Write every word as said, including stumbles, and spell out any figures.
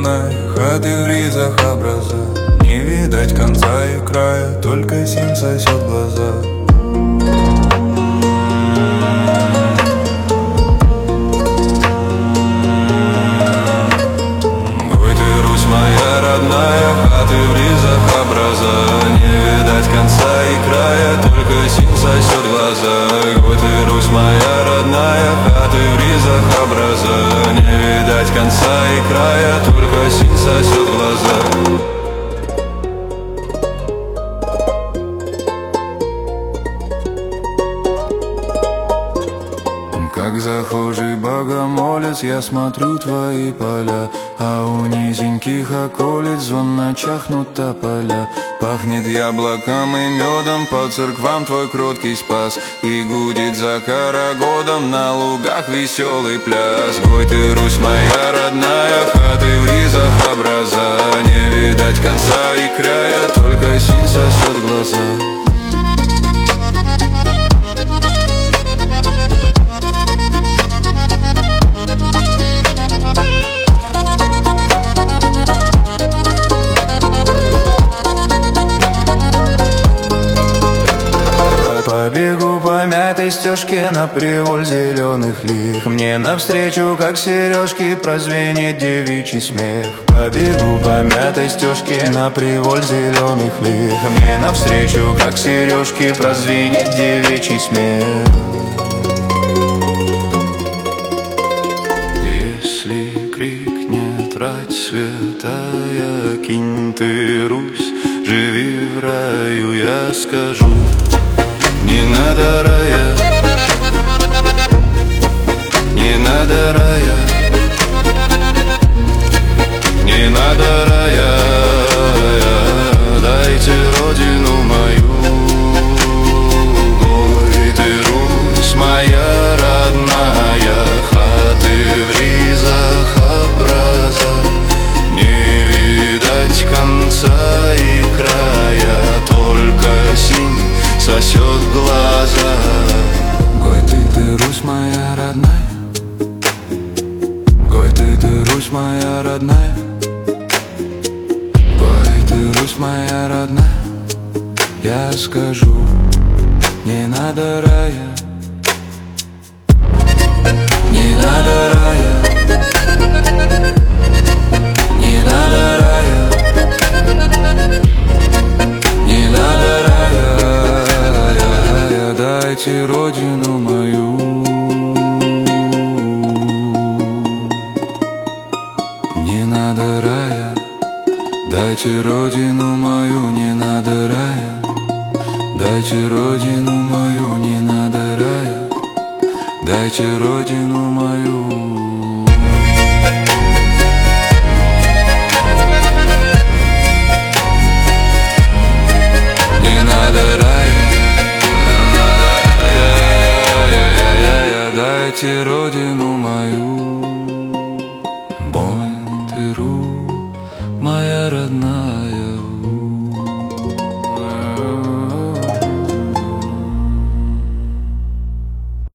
родная, хаты в ризах образа. Не видать конца и края, только синь сосет глаза. Ой, ты, Русь моя родная, хаты в ризах образа. Не видать конца и края, только синь сосет глаза. Ой, ты, Русь моя родная, хаты в ризах образа. Не видать конца и края, только синь сосет глаза. Как захожий богомолец, я смотрю твои поля, а у низеньких околиц звон на чахнут тополя. Пахнет яблоком и медом, по церквам твой кроткий спас, и гудит за карагодом на лугах веселый пляс. Ой, ты, Русь моя родная, хаты в ризах образа. Не видать конца и края, только синь сосет глаза. Побегу по мятой стежке на приволь зеленых лих. Мне навстречу, как сережки, прозвенит девичий смех. Побегу по мятой стежке на приволь зеленых лих. Мне навстречу, как сережки, прозвенит девичий смех. Если крикнет рать святая, кинь ты, Русь, живи в раю, я скажу: не надо рая, не надо рая, не надо рая. Дайте родину мою. Ой, ты, Русь моя родная, хаты в ризах образа. Не видать конца и края, только синь сосет глаза. Ой, ты, ты, Русь моя родная. Ой, ты, ты, Русь моя родная. Ой, ты, Русь моя родная. Я скажу: не надо рая, не надо рая, не надо рая, не надо рая. Дайте родину мою. Не надо рая, дайте родину мою. Не надо рая, дайте родину мою. Не надо рая, дайте родину мою. Не надо рая, дайте родину мою.